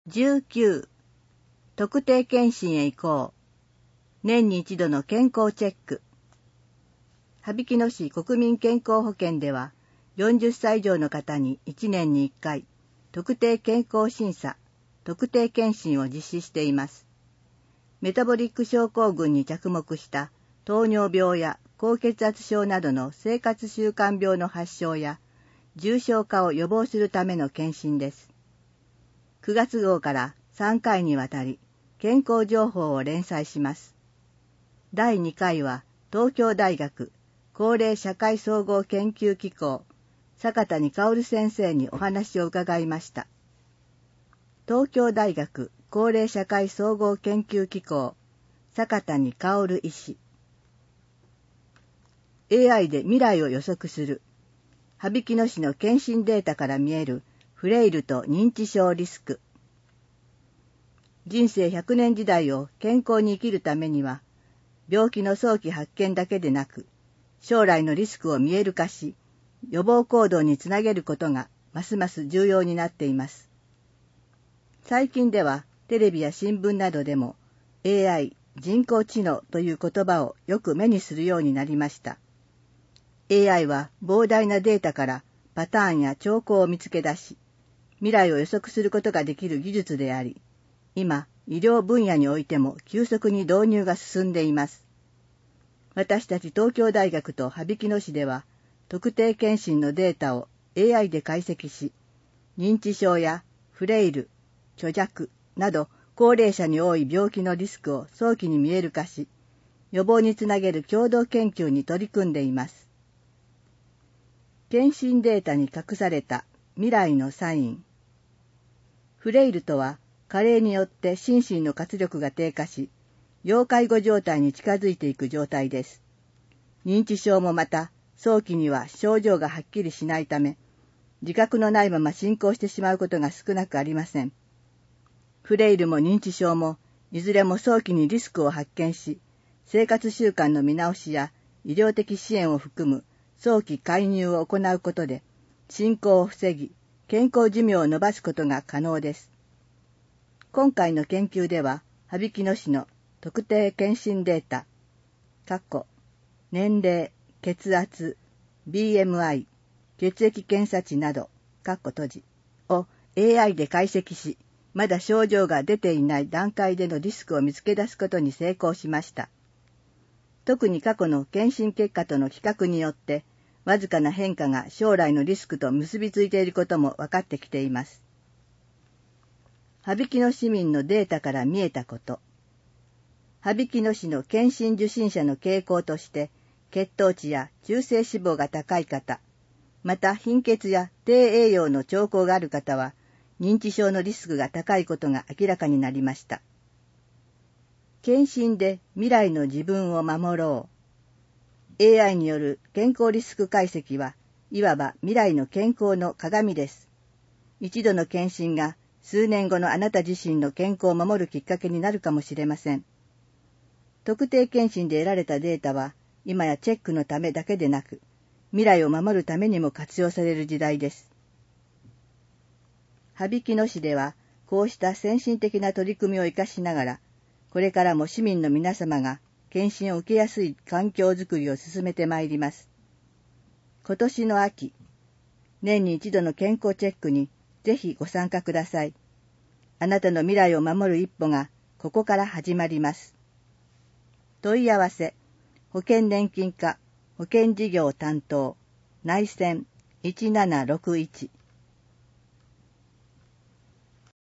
19、特定健診へ行こう。年に一度の健康チェック。羽曳野市国民健康保険では、40歳以上の方に1年に1回、特定健康審査、特定健診を実施しています。メタボリック症候群に着目した糖尿病や高血圧症などの生活習慣病の発症や重症化を予防するための検診です。9月号から3回にわたり健康情報を連載します。第2回は東京大学高齢社会総合研究機構坂谷薫先生にお話を伺いました。東京大学高齢社会総合研究機構坂谷薫医師。AI で未来を予測する。羽曳野市の検診データから見えるフレイルと認知症リスク。人生100年時代を健康に生きるためには、病気の早期発見だけでなく、将来のリスクを見える化し、予防行動につなげることがますます重要になっています。最近ではテレビや新聞などでも AI、人工知能という言葉をよく目にするようになりました。AI は膨大なデータからパターンや兆候を見つけ出し、未来を予測することができる技術であり、今、医療分野においても急速に導入が進んでいます。私たち東京大学と羽曳野市では、特定健診のデータを AI で解析し、認知症やフレイル、虚弱など高齢者に多い病気のリスクを早期に見える化し、予防につなげる共同研究に取り組んでいます。健診データに隠された未来のサイン。フレイルとは、加齢によって心身の活力が低下し、要介護状態に近づいていく状態です。認知症もまた、早期には症状がはっきりしないため、自覚のないまま進行してしまうことが少なくありません。フレイルも認知症も、いずれも早期にリスクを発見し、生活習慣の見直しや医療的支援を含む早期介入を行うことで、進行を防ぎ、健康寿命を延ばすことが可能です。今回の研究では、羽曳野市の特定健診データ、年齢、血圧、BMI、血液検査値など、を AI で解析し、まだ症状が出ていない段階でのリスクを見つけ出すことに成功しました。特に過去の検診結果との比較によって、わずかな変化が将来のリスクと結びついていることも分かってきています。羽曳野市民のデータから見えたこと。羽曳野市の検診受診者の傾向として、血糖値や中性脂肪が高い方、また貧血や低栄養の兆候がある方は、認知症のリスクが高いことが明らかになりました。検診で未来の自分を守ろう。AI による健康リスク解析は、いわば未来の健康の鏡です。一度の検診が数年後のあなた自身の健康を守るきっかけになるかもしれません。特定健診で得られたデータは、今やチェックのためだけでなく、未来を守るためにも活用される時代です。羽曳野市では、こうした先進的な取り組みを生かしながら、これからも市民の皆様が検診を受けやすい環境づくりを進めてまいります。今年の秋、年に一度の健康チェックにぜひご参加ください。あなたの未来を守る一歩がここから始まります。問い合わせ、保険年金課保険事業担当、内線1761